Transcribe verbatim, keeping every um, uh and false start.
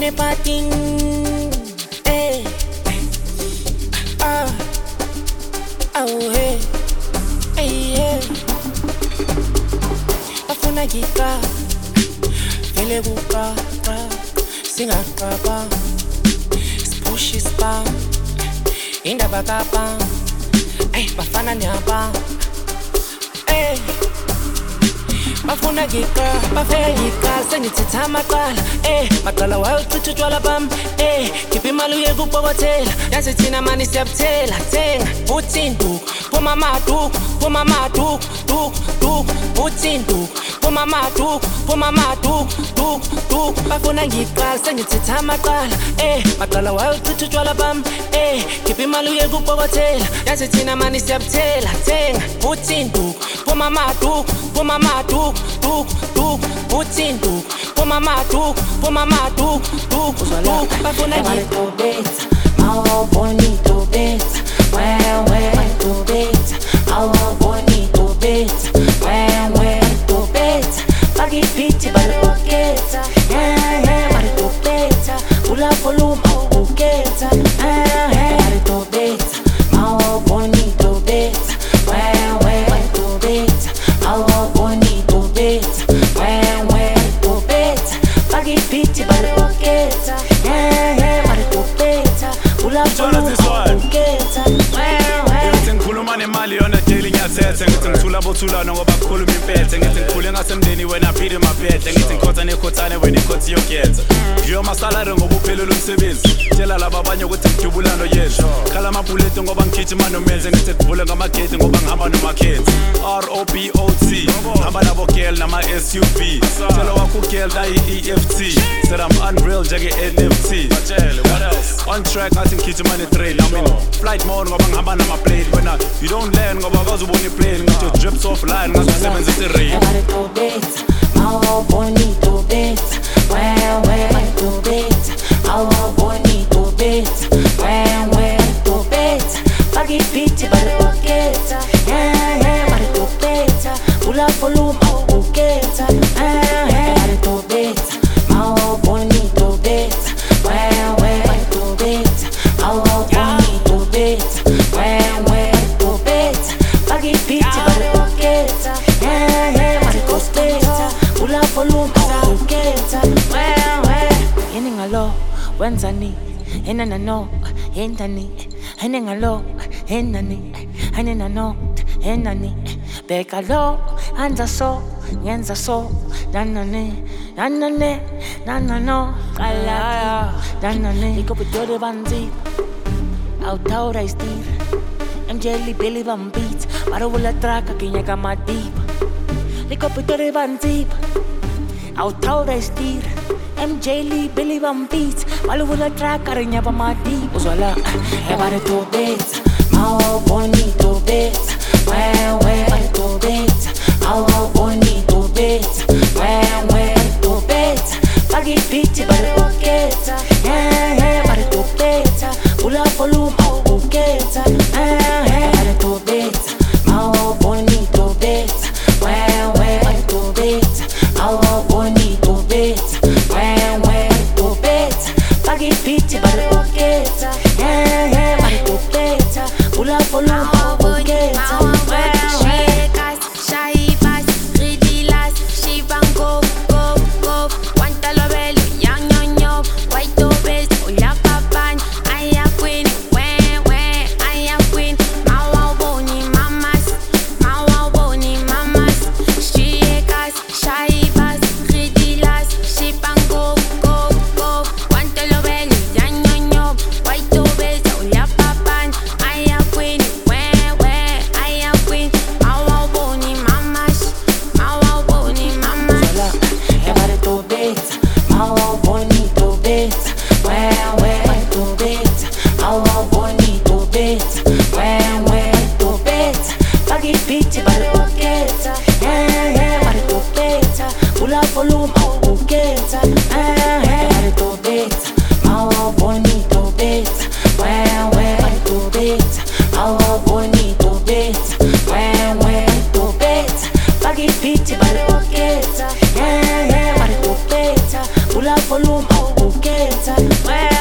patin. Hey. Ah. Oh hey. Hey hey. Afuna gika. Vele buka. Singakaba. Push is bam. Indaba kapa. Hey, bafana nyaba. Hey. Bafuna gika, bafuna gika, sengithetha amaqala. Eh, maqala wayothuthwa utshwala bam. Eh, khipha imali uye kubokotela. Yazi thina mani siyabuthela, thenga, buthi induku, phuma maduku, phuma maduku, duku, duku, buthi induku, phuma maduku, phuma maduku, duku, duku. Bafuna ngiqala, sengithetha amaqala. Eh, maqala wayothuthwa utshwala bam. Eh, khipha imali uye kubokotela. Yazi thina mani siyabuthela, thenga, buthi induku, phuma maduku, phuma maduku. Duk, duk, butin duk, puma ma duk, puma ma duk, duk, duk, bafuna tu beta, mau bonito beta, well, well, tu beta, mau bonito beta, well, well, tu beta, pagi piti baloketa, yeah, yeah, mari tu beta, ula volume au buketa, yeah, yeah, mari tu beta, mau bonito beta, well, well, tu beta, mau bonito beta, well, well, tu beta, pagi piti baloketa, yeah, yeah, mari tu beta, ula volume au buketa, well, well. Ngikhuluma nemali yona daily ngiyathethe ngithi ngithula bothulana ngoba kukhuluma impethe ngithi ngikhule ngasemndeni wena phile maphethe ngithi ngikhotha nekhothane wena ikhothi yokhetha ngiyo masalary ngoba uphelele umsebenzi tshela laba abanye ukuthi ngidubulano yethu khala amabullet ngoba ngigijima nomenze ngithi kuvule ngamagate ngoba ngihamba nomakhethi R O B O T hamba nabo girl nama S U V tshela wakho girl la E F T said I'm unreal njenge N F T tshela what else on track I think ngigijima ne train I mean flight mode ngoba ngihamba nama plane wena you don't learn ngoba akazubona iplane ngathi drips off line ngasebenzisa i-rain Mari tu beta, mau bonito beta, well, well, tu beta, mau bonito beta, well, well, tu beta, pagi piti baloketa, yeah, yeah, mari tu beta, ula volume au buketa, yeah, yeah, mari tu beta, mau bonito beta, well, well, tu beta, mau bonito beta, well, well, tu beta, pagi piti baloketa, yeah, yeah, mari tu beta, ula volume au buketa, well, well. Yini ngalo, wenzani, enana no, endani, ene ngalo, endani, ene nano, endani, beka lo, anza so, ngenza so, nanane, nanane, nanano, kala, nanane, iko pitore banzi, autaura istir, M J Lee Billy Van Beat, para wala traka kinya kama deep, iko pitore banzi, autaura istir. M J Lee Billy Van Beat, para wala traka kinya kama deep, uzwala, ebare tu beta, mau bonito beta, well, well, tu beta, mau bonito beta, well, well, tu beta, pagi piti baloketa, yeah, yeah, mari tu beta, ula volume au buketa, yeah, yeah, mari tu beta, mau bonito beta, well, well, tu beta, mau bonito beta, well, well, tu beta, pagi piti baloketa, yeah, yeah, mari tu beta, ula volume au buketa, well, well. Volume au buketa, eh, eh, mari tu beta, mau bonito beta, well, well, tu beta, mau bonito beta, well, well, tu beta, pagi piti baloketa, eh, eh, mari tu beta, ula volume au buketa. ukhetha.